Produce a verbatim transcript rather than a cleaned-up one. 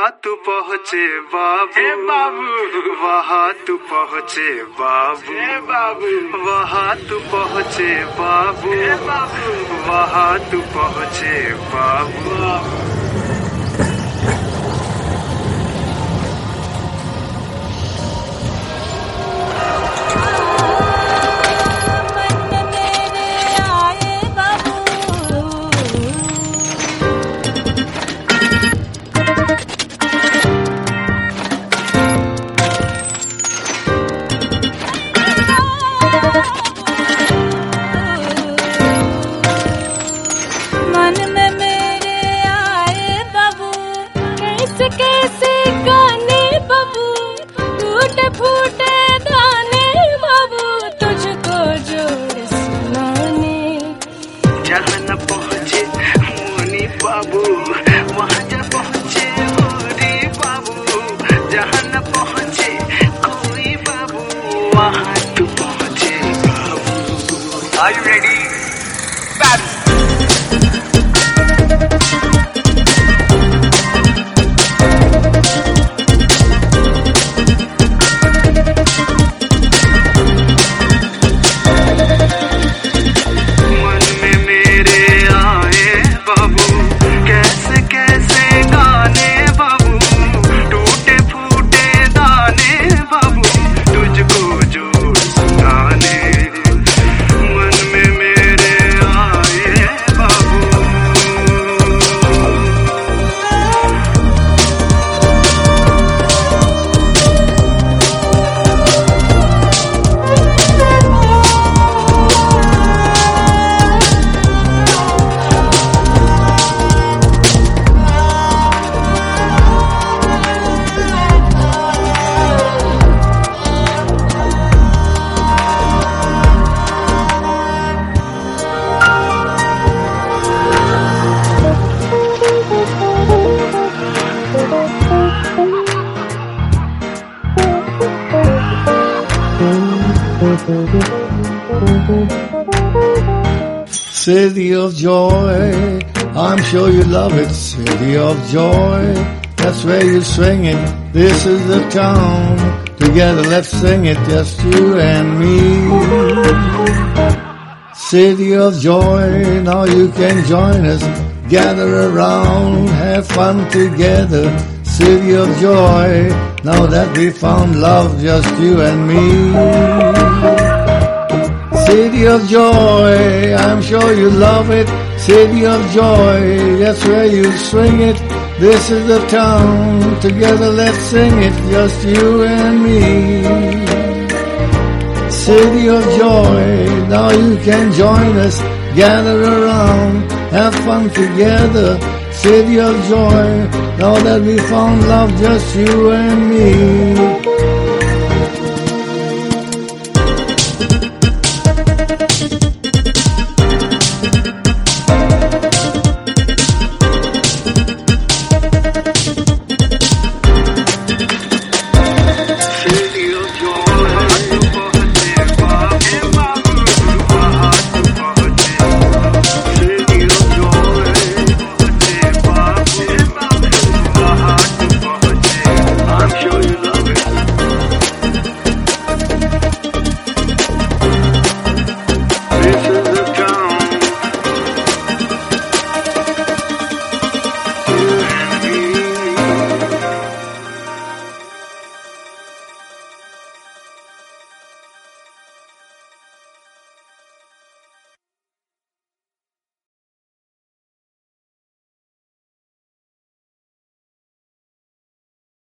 वहाँ तू पहुँचे बाबू बाबू, वहाँ तू पहुँचे बाबू बाबू, वहाँ तू पहुँचे बाबू बाबू, वहाँ तू पहुँचे बाबू। कैसे गाने बाबू, टूटे फूटे दाने बाबू, तुझको जोड़ सुनाने। जहाँ न पहुँचे मोनी बाबू, वहाँ जा पहुँचे मोरी बाबू, जहाँ न पहुँचे कोई बाबू, वहाँ तू पहुँचे बाबू। Are you ready? Paris. City of joy, I'm sure you love it. City of joy, that's where you swing it. This is the town, together let's sing it, just you and me. City of joy, now you can join us, gather around, have fun together. City of joy, now that we found love, just you and me. City of joy, I'm sure you love it. City of joy, that's where you swing it. This is the town, together let's sing it, just you and me. City of joy, now you can join us, gather around, have fun together. City of joy, now that we found love, just you and me.